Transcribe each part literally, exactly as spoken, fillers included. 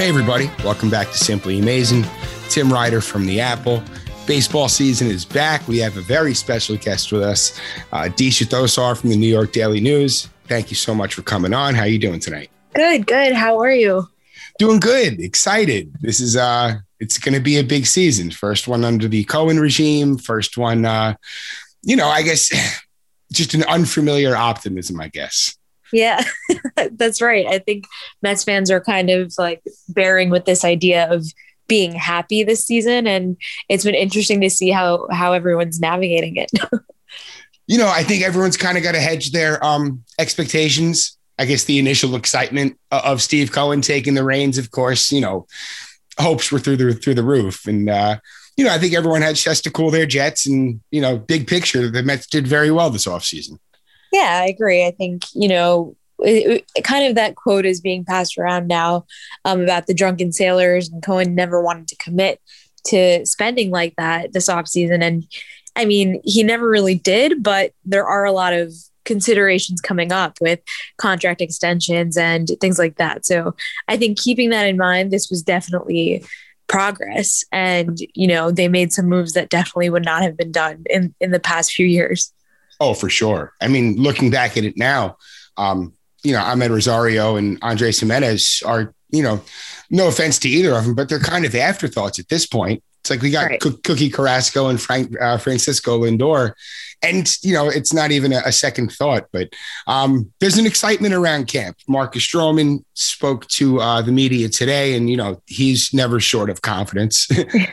Hey, everybody. Welcome back to Simply Amazing. Tim Ryder from The Apple. Baseball season is back. We have a very special guest with us, uh, Disha Dhosar from the New York Daily News. Thank you so much for coming on. How are you doing tonight? Good, good. How are you? Doing good. Excited. This is, uh, it's going to be a big season. First one under the Cohen regime. First one, uh, you know, I guess just an unfamiliar optimism, I guess. Yeah, that's right. I think Mets fans are kind of like bearing with this idea of being happy this season. And it's been interesting to see how, how everyone's navigating it. You know, I think everyone's kind of got to hedge their um, expectations. I guess the initial excitement of Steve Cohen taking the reins, of course, you know, hopes were through the, through the roof. And, uh, you know, I think everyone had just to cool their jets and, you know, big picture, the Mets did very well this offseason. Yeah, I agree. I think, you know, it, it, kind of that quote is being passed around now um, about the drunken sailors, and Cohen never wanted to commit to spending like that this offseason. And I mean, he never really did, but there are a lot of considerations coming up with contract extensions and things like that. So I think keeping that in mind, this was definitely progress. And, you know, they made some moves that definitely would not have been done in, in the past few years. Oh, for sure. I mean, looking back at it now, um, you know, Ahmed Rosario and Andres Gimenez are, you know, no offense to either of them, but they're kind of afterthoughts at this point. It's like we got right. Cookie Carrasco and Frank uh, Francisco Lindor, and, you know, it's not even a, a second thought, but um, there's an excitement around camp. Marcus Stroman spoke to uh, the media today, and, you know, he's never short of confidence.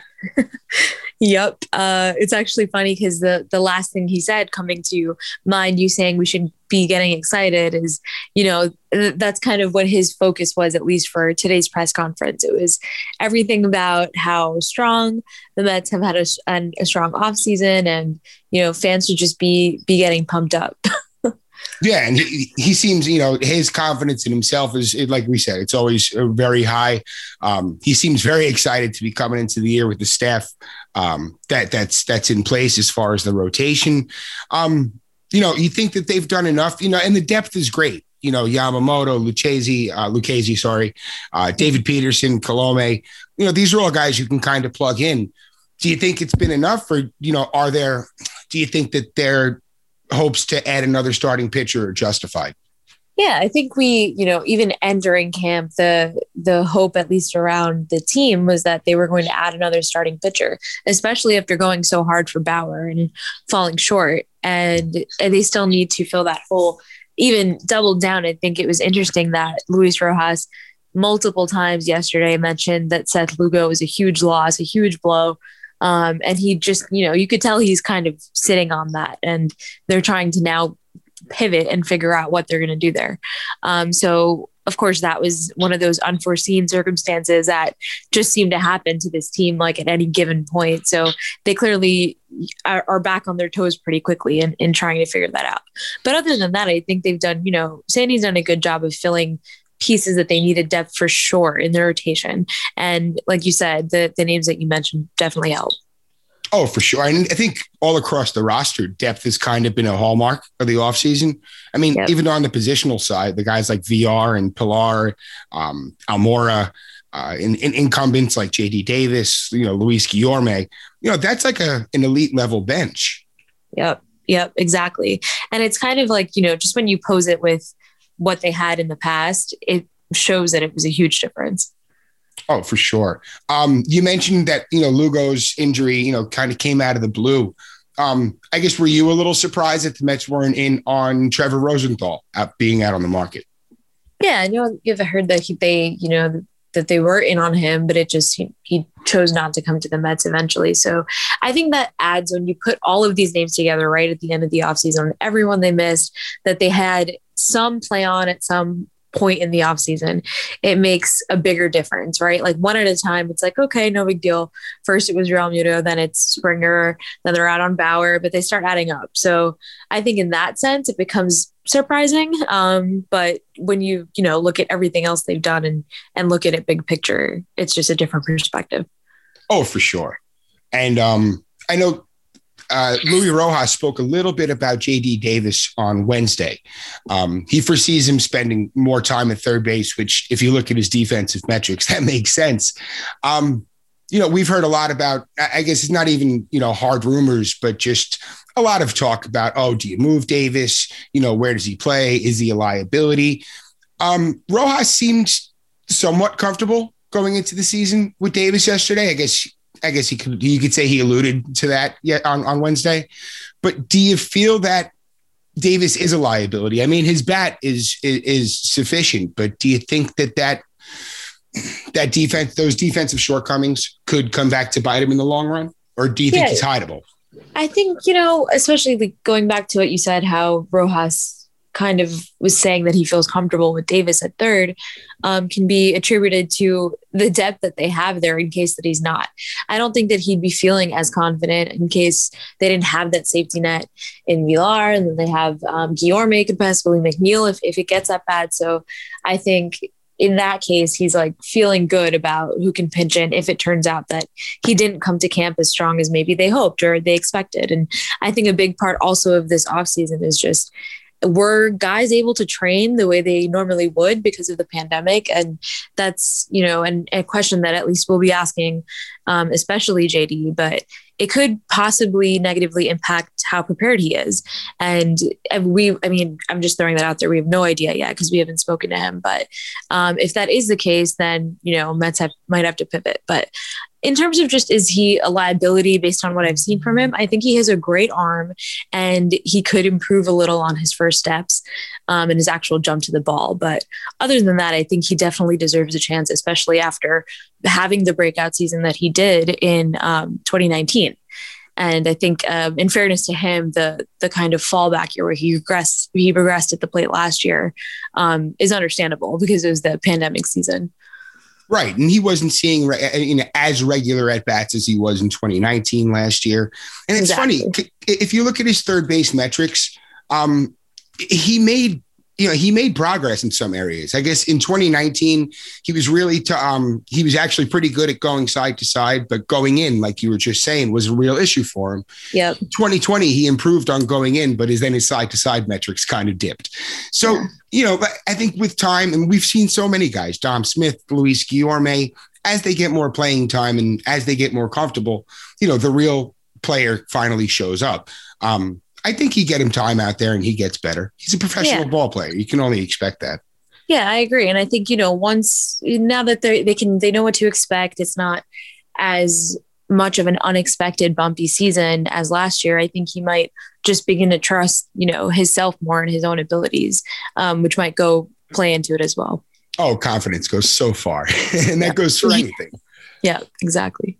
Yep. Uh, it's actually funny because the, the last thing he said coming to mind, you saying we should be getting excited, is, you know, th- that's kind of what his focus was, at least for today's press conference. It was everything about how strong the Mets have had a, a, a strong offseason, and, you know, fans should just be, be getting pumped up. Yeah. And he, he seems, you know, his confidence in himself is, like we said, it's always very high. Um, he seems very excited to be coming into the year with the staff um, that that's, that's in place as far as the rotation. Um, you know, you think that they've done enough, you know, and the depth is great. You know, Yamamoto, Lucchesi, uh, Lucchesi, sorry, uh, David Peterson, Colome, you know, these are all guys you can kind of plug in. Do you think it's been enough, or, you know, are there, do you think that they're, hopes to add another starting pitcher are justified? Yeah, I think we, you know, even entering camp, the the hope, at least around the team, was that they were going to add another starting pitcher, especially after going so hard for Bauer and falling short. And, and they still need to fill that hole, even doubled down. I think it was interesting that Luis Rojas multiple times yesterday mentioned that Seth Lugo was a huge loss, a huge blow. Um, and he just, you know, you could tell he's kind of sitting on that, and they're trying to now pivot and figure out what they're going to do there. Um, so, of course, that was one of those unforeseen circumstances that just seemed to happen to this team, like at any given point. So they clearly are, are back on their toes pretty quickly in, in trying to figure that out. But other than that, I think they've done, you know, Sandy's done a good job of filling pieces that they needed depth for sure in their rotation. And like you said, the the names that you mentioned definitely help. Oh, for sure. And I think all across the roster, depth has kind of been a hallmark of the offseason. I mean, yep. Even on the positional side, the guys like V R and Pilar, um, Almora, uh, in, in incumbents like J D Davis, you know, Luis Guillorme, you know, that's like a an elite level bench. Yep. Yep, exactly. And it's kind of like, you know, just when you pose it with what they had in the past, it shows that it was a huge difference. Oh, for sure. Um, you mentioned that, you know, Lugo's injury, you know, kind of came out of the blue. Um, I guess, were you a little surprised that the Mets weren't in on Trevor Rosenthal out, being out on the market? Yeah, I know you've heard that he, they, you know, that they were in on him, but it just, he, he chose not to come to the Mets eventually. So I think that adds, when you put all of these names together right at the end of the offseason, everyone they missed, that they had some play on at some point in the offseason, it makes a bigger difference, right? Like one at a time, it's like, okay, no big deal. First it was Realmuto, then it's Springer, then they're out on Bauer, but they start adding up. So I think in that sense, it becomes surprising. Um, but when you, you know, look at everything else they've done and, and look at it big picture, it's just a different perspective. Oh, for sure. And um, I know uh, Louis Rojas spoke a little bit about J D Davis on Wednesday. Um, he foresees him spending more time at third base, which if you look at his defensive metrics, that makes sense. Um, you know, we've heard a lot about, I guess it's not even, you know, hard rumors, but just a lot of talk about, oh, do you move Davis? You know, where does he play? Is he a liability? Um, Rojas seemed somewhat comfortable going into the season with Davis yesterday. I guess, I guess he could, you could say he alluded to that yet on, on Wednesday, but do you feel that Davis is a liability? I mean, his bat is, is, is sufficient, but do you think that that, that defense, those defensive shortcomings could come back to bite him in the long run? Or do you think yeah, he's hideable? I think, you know, especially like going back to what you said, how Rojas kind of was saying that he feels comfortable with Davis at third, um, can be attributed to the depth that they have there in case that he's not. I don't think that he'd be feeling as confident in case they didn't have that safety net in Villar, and then they have um, Guillorme could possibly McNeil if, if it gets that bad. So I think in that case, he's like feeling good about who can pinch in if it turns out that he didn't come to camp as strong as maybe they hoped or they expected. And I think a big part also of this offseason is just, were guys able to train the way they normally would because of the pandemic? And that's, you know, an, a question that at least we'll be asking, um, especially J D, but it could possibly negatively impact how prepared he is. And we, I mean, I'm just throwing that out there. We have no idea yet because we haven't spoken to him. But um, if that is the case, then, you know, Mets have, might have to pivot. But in terms of just, is he a liability based on what I've seen from him? I think he has a great arm and he could improve a little on his first steps um, and his actual jump to the ball. But other than that, I think he definitely deserves a chance, especially after having the breakout season that he did in um, twenty nineteen. And I think, um, in fairness to him, the the kind of fallback year where he regressed, he progressed at the plate last year um, is understandable because it was the pandemic season. Right. And he wasn't seeing re- you know, as regular at bats as he was in twenty nineteen last year. And it's exactly. funny, if you look at his third base metrics, um, he made, you know, he made progress in some areas. I guess in twenty nineteen, he was really, to, um, he was actually pretty good at going side to side, but going in, like you were just saying, was a real issue for him. Yep. twenty twenty, he improved on going in, but his then his side to side metrics kind of dipped. So, yeah. you know, I think with time, and we've seen so many guys, Dom Smith, Luis Guillorme, as they get more playing time and as they get more comfortable, you know, the real player finally shows up. Um, I think you get him time out there and he gets better. He's a professional yeah. ball player. You can only expect that. Yeah, I agree. And I think, you know, once now that they they can, they know what to expect. It's not as much of an unexpected bumpy season as last year. I think he might just begin to trust, you know, himself more and his own abilities, um, which might go play into it as well. Oh, confidence goes so far and that yeah. goes for anything. Yeah, exactly.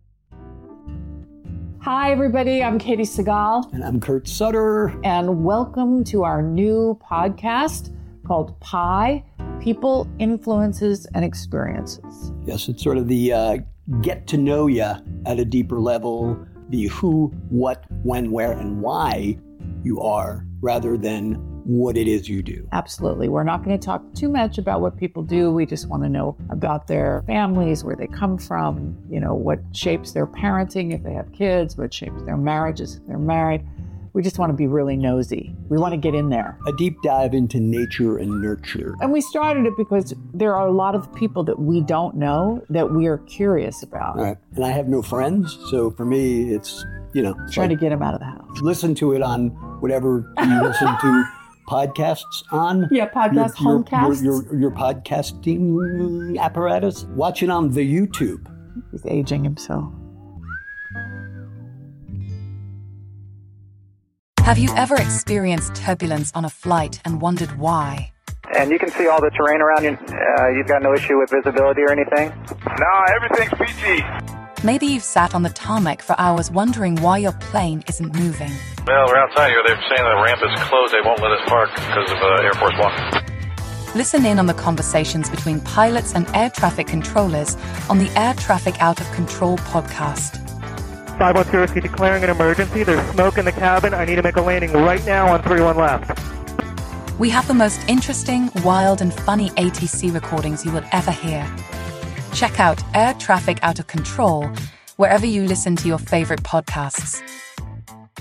Hi, everybody. I'm Katie Segal. And I'm Kurt Sutter. And welcome to our new podcast called Pi, People, Influences, and Experiences. Yes, it's sort of the uh, get to know you at a deeper level, the who, what, when, where, and why you are, rather than what it is you do. Absolutely. We're not going to talk too much about what people do. We just want to know about their families, where they come from, you know, what shapes their parenting if they have kids, what shapes their marriages if they're married. We just want to be really nosy. We want to get in there. A deep dive into nature and nurture. And we started it because there are a lot of people that we don't know that we are curious about. Right. And I have no friends. So for me, it's, you know. Trying like, to get them out of the house. Listen to it on whatever you listen to. Podcasts on yeah podcast your, homecasts your, your, your, your podcasting apparatus. Watch it on the YouTube. He's aging himself. Have you ever experienced turbulence on a flight and wondered why? And you can see all the terrain around you. Uh, you've got no issue with visibility or anything? No, everything's peachy. Maybe you've sat on the tarmac for hours wondering why your plane isn't moving. Well, we're outside here. They're saying the ramp is closed. They won't let us park because of uh, Air Force One. Listen in on the conversations between pilots and air traffic controllers on the Air Traffic Out of Control podcast. five one two, is he declaring an emergency? There's smoke in the cabin. I need to make a landing right now on three one left. We have the most interesting, wild, and funny A T C recordings you will ever hear. Check out Air Traffic Out of Control wherever you listen to your favorite podcasts.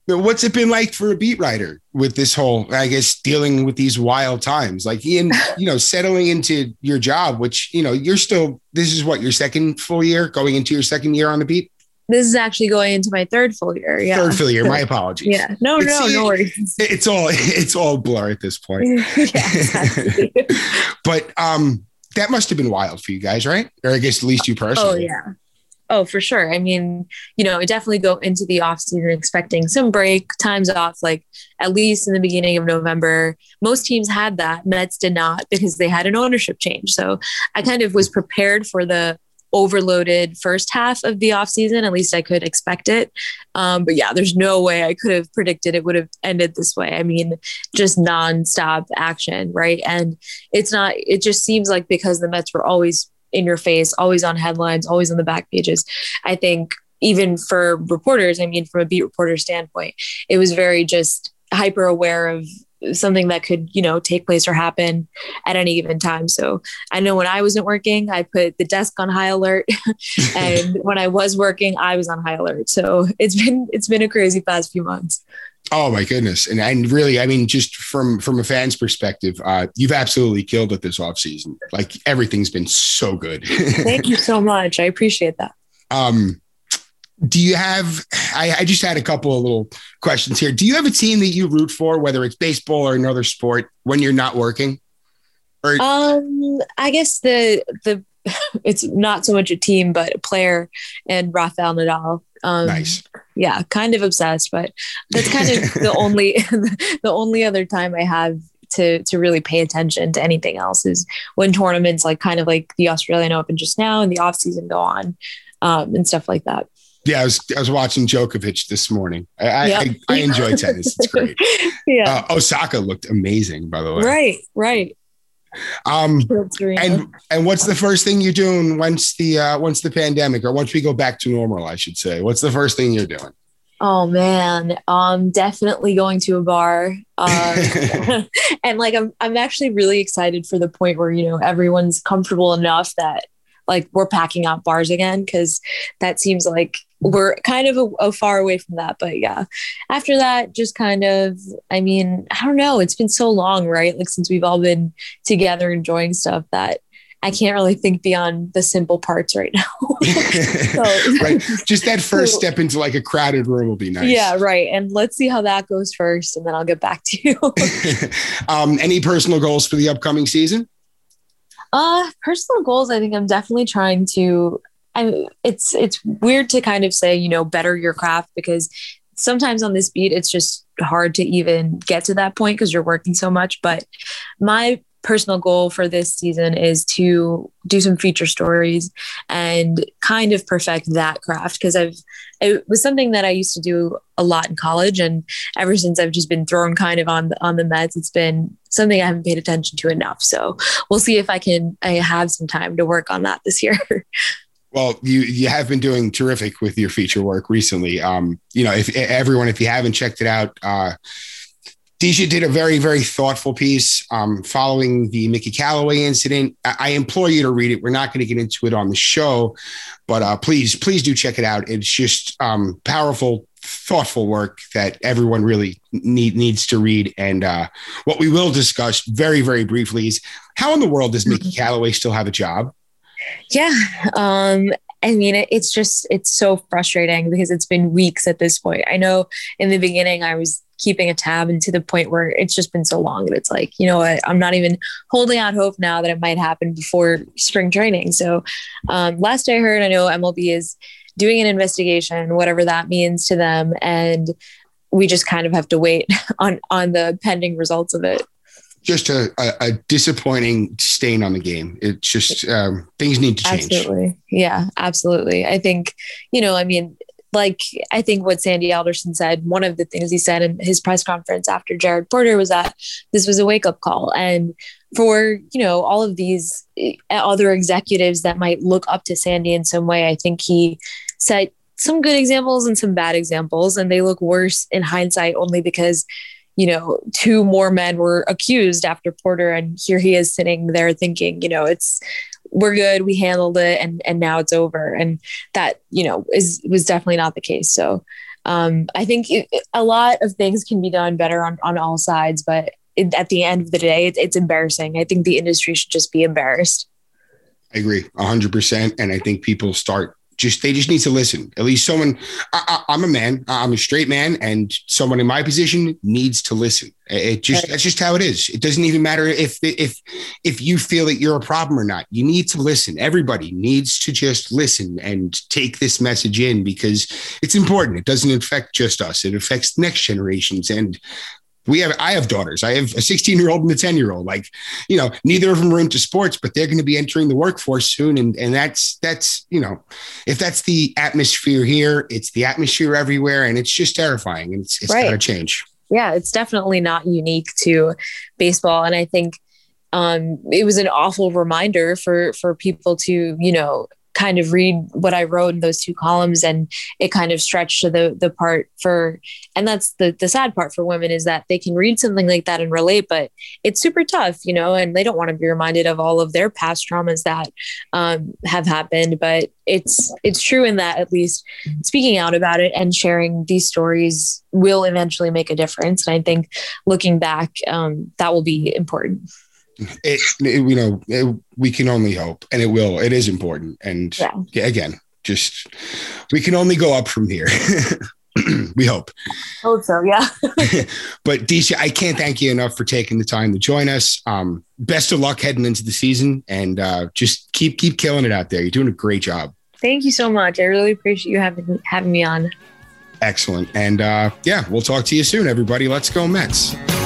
What's it been like for a beat writer with this whole, I guess, dealing with these wild times? Like, Ian, you know, settling into your job, which, you know, you're still, this is what, your second full year, going into your second year on the beat? This is actually going into my third full year. Yeah. Third full year. My apologies. Yeah. No, it's, no, no worries. It's all, it's all blur at this point. Yeah, exactly. But um, that must have been wild for you guys, right? Or I guess at least you personally. Oh, yeah. Oh, for sure. I mean, you know, I definitely go into the off season expecting some break, times off, like at least in the beginning of November. Most teams had that. Mets did not because they had an ownership change. So I kind of was prepared for the overloaded first half of the off season. At least I could expect it. Um, but yeah, there's no way I could have predicted it would have ended this way. I mean, just nonstop action, right? And it's not, it just seems like because the Mets were always in your face, always on headlines, always on the back pages. I think even for reporters, I mean, from a beat reporter standpoint, it was very just hyper aware of something that could, you know, take place or happen at any given time. So I know when I wasn't working, I put the desk on high alert. And when I was working, I was on high alert. So it's been, it's been a crazy past few months. Oh my goodness. And and really, I mean, just from, from a fan's perspective, uh, you've absolutely killed it this offseason. Like everything's been so good. Thank you so much. I appreciate that. Um, do you have, I, I just had a couple of little questions here. Do you have a team that you root for, whether it's baseball or another sport, when you're not working? Or um, I guess the, the, it's not so much a team, but a player, and Rafael Nadal. Um, nice. Yeah, kind of obsessed, but that's kind of the only the only other time I have to to really pay attention to anything else is when tournaments like kind of like the Australian Open just now and the off season go on, um, and stuff like that. Yeah, I was I was watching Djokovic this morning. I yep. I, I enjoy tennis. It's great. Yeah, uh, Osaka looked amazing, by the way. Right, right. Um, and and what's the first thing you're doing once the uh, once the pandemic, or once we go back to normal, I should say? What's the first thing you're doing? Oh man, um, definitely going to a bar. Um, and like I'm I'm actually really excited for the point where, you know, everyone's comfortable enough that like we're packing out bars again, because that seems like we're kind of a, a far away from that. But yeah, after that, just kind of, I mean, I don't know. It's been so long, right? Like since we've all been together enjoying stuff that I can't really think beyond the simple parts right now. So, right. Just that first so, step into like a crowded room will be nice. Yeah, right. And let's see how that goes first, and then I'll get back to you. um, any personal goals for the upcoming season? Uh, personal goals, I think I'm definitely trying to, I it's, it's weird to kind of say, you know, better your craft, because sometimes on this beat, it's just hard to even get to that point because you're working so much. But my personal goal for this season is to do some feature stories and kind of perfect that craft, because I've it was something that I used to do a lot in college, and ever since I've just been thrown kind of on the on the Mets, it's been something I haven't paid attention to enough. So we'll see if I can I have some time to work on that this year. Well, you you have been doing terrific with your feature work recently. Um, you know, if everyone, if you haven't checked it out, uh, Deja did a very, very thoughtful piece um, following the Mickey Callaway incident. I, I implore you to read it. We're not going to get into it on the show, but uh, please, please do check it out. It's just um, powerful, thoughtful work that everyone really need, needs to read. And uh, what we will discuss very, very briefly is how in the world does Mickey Callaway still have a job? Yeah. Um, I mean, it, it's just, it's so frustrating because it's been weeks at this point. I know in the beginning I was keeping a tab, and to the point where it's just been so long that it's like, you know what, I'm not even holding out hope now that it might happen before spring training. So um, last I heard, I know M L B is doing an investigation, whatever that means to them. And we just kind of have to wait on, on the pending results of it. Just a, a, a disappointing stain on the game. It's just um, things need to change. Absolutely. Yeah, absolutely. I think, you know, I mean, like, I think what Sandy Alderson said, one of the things he said in his press conference after Jared Porter was that this was a wake-up call. And for, you know, all of these other executives that might look up to Sandy in some way, I think he set some good examples and some bad examples, and they look worse in hindsight only because, you know, two more men were accused after Porter, and here he is sitting there thinking, you know, it's, we're good, we handled it, and and now it's over. And that, you know, is was definitely not the case. So um, I think it, a lot of things can be done better on, on all sides, but it, at the end of the day, it, it's embarrassing. I think the industry should just be embarrassed. I agree a hundred percent. And I think people start just, they just need to listen. At least someone, I, I, I'm a man, I'm a straight man, and someone in my position needs to listen. It just, that's just how it is. It doesn't even matter if, if, if you feel that you're a problem or not. You need to listen. Everybody needs to just listen and take this message in, because it's important. It doesn't affect just us. It affects next generations. And we have, I have daughters. I have a sixteen year old and a ten year old. Like, you know, neither of them are into sports, but they're going to be entering the workforce soon. And, and that's, that's, you know, if that's the atmosphere here, it's the atmosphere everywhere. And it's just terrifying. And it's, it's right. got to change. Yeah, it's definitely not unique to baseball. And I think um, it was an awful reminder for, for people to, you know, kind of read what I wrote in those two columns, and it kind of stretched to the the part for, and that's the the sad part for women, is that they can read something like that and relate, but it's super tough, you know, and they don't want to be reminded of all of their past traumas that um, have happened. But it's, it's true in that at least speaking out about it and sharing these stories will eventually make a difference. And I think looking back, um, that will be important. It, it, you know, it, we can only hope, and it will. It is important, and yeah. again, just we can only go up from here. We hope. Hope so, yeah. But Deesha, I can't thank you enough for taking the time to join us. Um, best of luck heading into the season, and uh, just keep keep killing it out there. You're doing a great job. Thank you so much. I really appreciate you having having me on. Excellent, and uh, yeah, we'll talk to you soon, everybody. Let's go Mets.